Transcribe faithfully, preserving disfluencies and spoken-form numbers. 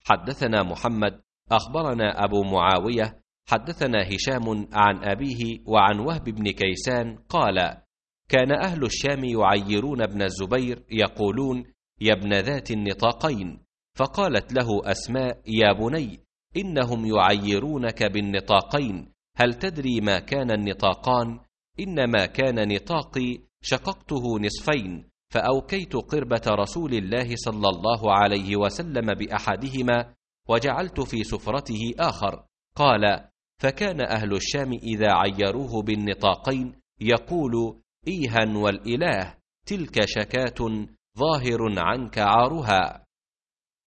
حدثنا محمد أخبرنا أبو معاوية حدثنا هشام عن أبيه وعن وهب بن كيسان قال: كان أهل الشام يعيرون ابن الزبير يقولون: يا ابن ذات النطاقين. فقالت له أسماء: يا بني، إنهم يعيرونك بالنطاقين، هل تدري ما كان النطاقان؟ إنما كان نطاقي شققته نصفين، فأوكيت قربة رسول الله صلى الله عليه وسلم بأحدهما وجعلت في سفرته آخر. قال: فكان أهل الشام إذا عيروه بالنطاقين يقول: إيها والإله، تلك شكاة ظاهر عنك عارها.